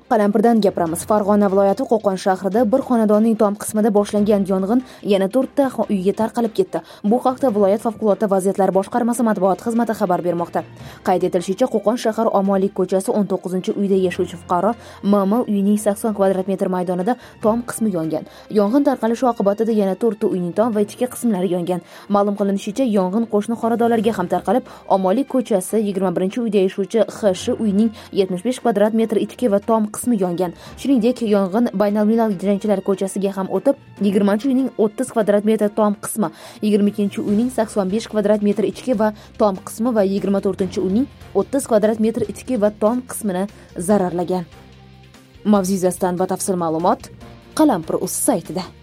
Qalampirdan gapiramiz. Farg'ona viloyati Qo'qon shahrida bir xonadonning tom qismida boshlangan yong'in yana 4 ta uyga tarqalib ketdi. Bu haqda viloyat favqulodda vaziyatlar boshqarmasi matbuot xizmati xabar bermoqda. Qayd etilishicha, Qo'qon shahar Omonlik ko'chasi 19-uyda yashovchi fuqaro M.M. uyining 80 kvadrat metr maydonida tom qismi yongan. Yong'in tarqalishi oqibatida yana 4 ta uyning tom va ichki qismlari yongan. Ma'lum qilinishicha, yong'in qo'shni xonadonlarga ham tarqalib, Omonlik ko'chasi 21-uyda yashovchi X.Sh. uyining 75 kvadrat metr ichki va tom qismi yongan. Shuningdek, yong'in Baynalmilal jangchilar ko'chasiga ham o'tib, 20-uyning 30 kvadrat metr tom qismi, 22-uyning 85 kvadrat metr ichki va tom qismi va 24-uyning 30 kvadrat metr ichki va tom qismini zararlagan. Mavzu yuzasidan batafsil ma'lumot Qalampir.uz saytida.